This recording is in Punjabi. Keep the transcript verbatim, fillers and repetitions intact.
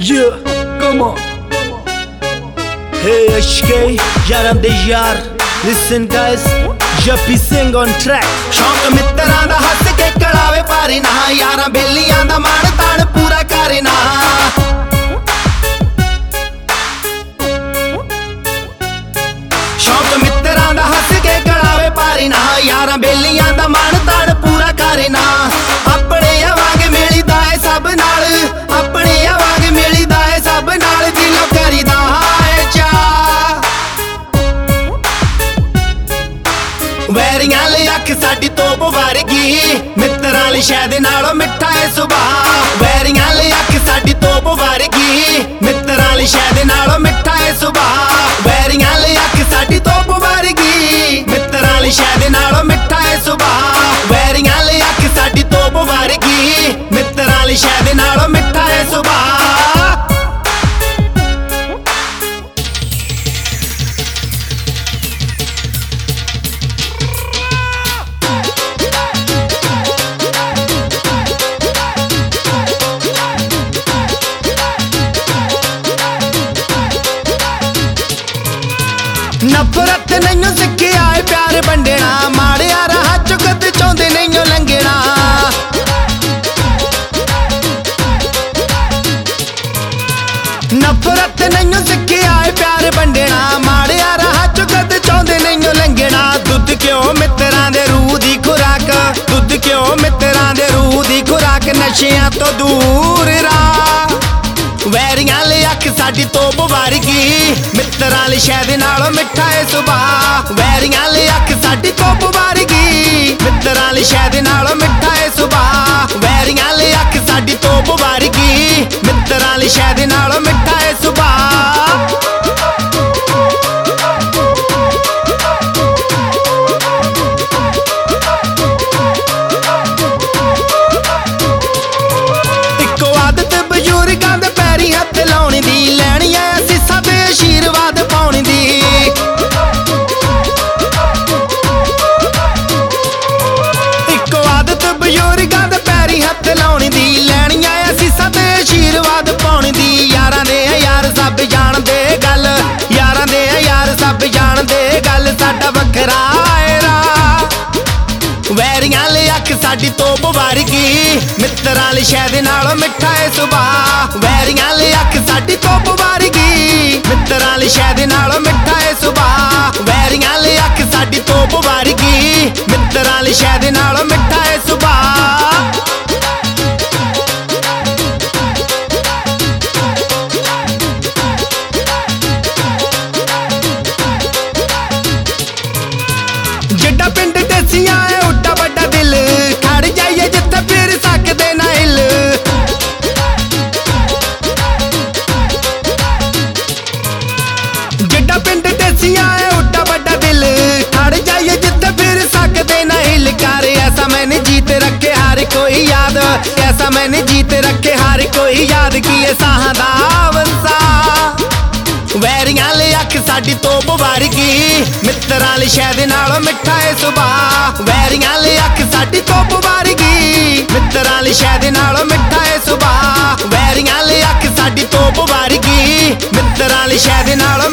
Yeah, come on. Hey H K, yaram de yaar. Listen guys, Jappy sing on track. ਸ਼ੌਂਕ ਮਿੱਤਰਾਂ ਦਾ ਹੱਸ ਕੇ ਕੜਾਵੇ ਪਾਰੇ ਨਾ, ਯਾਰਾਂ ਬੇਲੀਆਂ ਦਾ ਮਾਣ ਤਾਣ ਪੂਰਾ ਕਰੇ ਨਾ। ਸ਼ੌਂਕ ਮਿੱਤਰਾਂ ਦਾ ਹੱਸ ਕੇ ਕੜਾਵੇ ਪਾਰੇ ਨਾ, ਯਾਰਾਂ ਬੇਲੀਆਂ ਦਾ ਮਾਣ ਤਾਣ ਪੂਰਾ ਕਰੇ ਨਾ। ਆਪਣੇ ਆਵਾਂਗੇ ਮਿਲੀਦਾ ਏ ਸਭ ਨਾਲ, ਆਪਣੇ ਆਵਾਂਗੇ ਮਿਲੀਦਾ ਏ ਸਭ ਨਾਲ, ਦਿਲੋਂ ਕਰੀਦਾ ਏ ਚਾਅ। ਵੈਰੀਆਂ ਲਈ ਅੱਖ ਸਾਡੀ ਤੋਪ ਵਰਗੀ, ਮਿੱਤਰਾਂ ਲਈ ਸ਼ਾਇਦ ਨਾਲੋਂ ਮਿੱਠਾ ਏ ਸੁਭਾਅ। ਵੈਰੀਆਂ ਲਈ ਅੱਖ ਸਾਡੀ ਤੋਪ ਵਰਗੀ, ਮਿੱਤਰਾਂ ਲਈ ਸ਼ਾਇਦ ਨਾਲੋਂ ਮਿੱਠਾ ਏ ਸੁਭਾਅ। ਵੈਰੀਆਂ ਲਈ ਅੱਖ ਸਾਡੀ ਤੋਪ ਵਰਗੀ, ਮਿੱਤਰਾਂ ਲਈ ਸ਼ਾਇਦ ਨਾਲੋਂ ਮਿੱਠਾ ਏ ਸੁਭਾਅ। ਵੈਰੀਆਂ ਲਈ ਅੱਖ ਸਾਡੀ ਤੋਪ ਵਰਗੀ, ਮਿੱਤਰਾਂ ਲਈ ਸ਼ਾਇਦ ਨਾਲੋਂ ਮਿੱਠਾ ਏ ਸੁਭਾਅ। ਨਫ਼ਰਤ ਨਹੀਂਓ ਸਿੱਖਿਆ ਏ ਪਿਆਰ ਵੰਡਣਾ, ਮਾੜਿਆ ਰਾਹ ਚੋਂ ਕਦੇ ਚਾਹੁੰਦੇ ਨਹੀਂਓ ਲੰਘਣਾ। ਨਫ਼ਰਤ ਨਹੀਂਓ ਸਿੱਖਿਆ ਏ ਪਿਆਰ ਵੰਡਣਾ, ਮਾੜਿਆ ਰਾਹ ਚੋਂ ਕਦੇ ਚਾਹੁੰਦੇ ਨਹੀਂਓ ਲੰਘਣਾ। ਦੁੱਧ ਕਿਉਂ ਮਿੱਤਰਾਂ ਦੇ ਰੂਹ ਦੀ ਖੁਰਾਕ, ਦੁੱਧ ਕਿਉਂ ਮਿੱਤਰਾਂ ਦੇ ਰੂਹ ਦੀ ਖੁਰਾਕ, ਨਸ਼ਿਆਂ ਤੋਂ ਦੂਰ ਰਾਹ। ਵੈਰੀਆਂ ਲਈ ਅੱਖ ਸਾਡੀ ਤੋਪ ਵਰਗੀ, ਮਿੱਤਰਾਂ ਲਈ ਸ਼ਾਇਦ ਨਾਲੋਂ ਮਿੱਠਾ ਏ ਸੁਭਾਅ। ਵੈਰੀਆਂ ਲਈ ਅੱਖ ਸਾਡੀ ਤੋਪ ਵਰਗੀ, ਮਿੱਤਰਾਂ ਲਈ ਸ਼ਾਇਦ ਨਾਲੋਂ ਮਿੱਠਾ ਏ ਸੁਭਾਅ। ਵੈਰੀਆਂ ਲਈ ਅੱਖ ਸਾਡੀ ਤੋਪ ਵਰਗੀ, ਮਿੱਤਰਾਂ ਲਈ ਸ਼ਾਇਦ ਨਾਲੋਂ ਮਿੱਠਾ ਏ ਸੁਭਾਅ। ਇੱਕੋ ਆਦਤ ਬਜ਼ੁਰਗਾਂ ਦੇ ਪੈਰੀ ਹੱਥ ਲਾਉਣ ਦੀ, ਲੈਣੀ ਐ ਅਸੀਸਾਂ ਤੇ ਆਸ਼ੀਰਵਾਦ ਪਾਉਣ ਦੀ। ਇੱਕੋ ਆਦਤ ਬਜ਼ੁਰਗਾਂ ਦੇ ਪੈਰੀ ਹੱਥ ਲਾਉਣ ਦੀ, ਲੈਣੀ ਐ ਅਸੀਸਾਂ ਤੇ ਆਸ਼ੀਰਵਾਦ ਪਾਉਣ ਦੀ। ਯਾਰਾਂ ਦੇ ਆ ਯਾਰ ਸਭ ਜਾਣਦੇ ਗੱਲ, ਯਾਰਾਂ ਦੇ ਆ ਯਾਰ ਸਭ ਜਾਣਦੇ ਗੱਲ, ਸਾਡਾ ਵੱਖਰਾ ਏ ਰਾਹ। ਵੈਰੀਆਂ ਲਈ ਅੱਖ ਸਾਡੀ ਤੋਪ ਵਰਗੀ, ਮਿੱਤਰਾਂ ਲਈ ਸ਼ਾਇਦ ਨਾਲੋਂ ਮਿੱਠਾ ਏ ਸੁਭਾਅ। ਵੈਰੀਆਂ ਲਈ ਅੱਖ ਸਾਡੀ ਤੋਪ ਵਰਗੀ, ਮਿੱਤਰਾਂ ਲਈ ਸ਼ਾਇਦ ਨਾਲੋਂ ਮਿੱਠਾ ਏ ਸੁਭਾਅ। ਵੈਰੀਆਂ ਲਈ ਅੱਖ ਸਾਡੀ ਤੋਪ ਵਰਗੀ, ਮਿੱਤਰਾਂ ਲਈ ਸ਼ਾਇਦ ਨਾਲੋਂ ਮਿੱਠਾ ਏ ਸੁਭਾਅ। ਜਿੱਡਾ ਪਿੰਡ ਢੇਸੀਆਂ ਏ ਉੱਡਾ ਵੱਡਾ ਦਿਲ, ਖੜ ਜਾਈਏ ਜਿੱਥੇ ਫਿਰ ਸਕਦੇ ਨਾ ਹਿੱਲ। ਜਿੱਡਾ ਪਿੰਡ ਢੇਸੀਆਂ ਏ ਉੱਡਾ ਵੱਡਾ ਦਿਲ, ਖੜ ਜਾਈਏ ਜਿੱਥੇ ਫਿਰ ਸਕਦੇ ਨਾ ਹਿੱਲ। ਕਰ ਐਸਾ ਮੈਨੇ ਜੀਤ ਰੱਖੇ ਹਰ ਕੋਈ ਯਾਦ, ਐਸਾ ਮੈਨੇ ਜੀਤ ਰੱਖੇ ਹਰ ਕੋਈ ਯਾਦ, ਕੀ ਇਹ ਸਾਹਾਂ ਦਾ ਵੰਸਾ। ਵੈਰੀਆਂ ਲਈ ਅੱਖ ਸਾਡੀ ਤੋਪ ਵਰਗੀ, ਮਿੱਤਰਾਂ ਲਈ ਸ਼ਾਇਦ ਨਾਲੋਂ ਮਿੱਠਾ ਏ ਸੁਭਾਅ। ਵੈਰੀਆਂ ਲਈ ਅੱਖ ਸਾਡੀ ਤੋਪ ਵਰਗੀ, ਮਿੱਤਰਾਂ ਲਈ ਸ਼ਾਇਦ ਨਾਲੋਂ ਮਿੱਠਾ ਏ ਸੁਭਾਅ। ਵੈਰੀਆਂ ਲਈ ਅੱਖ ਸਾਡੀ ਤੋਪ ਵਰਗੀ, ਮਿੱਤਰਾਂ ਲਈ ਸ਼ਾਇਦ ਨਾਲੋਂ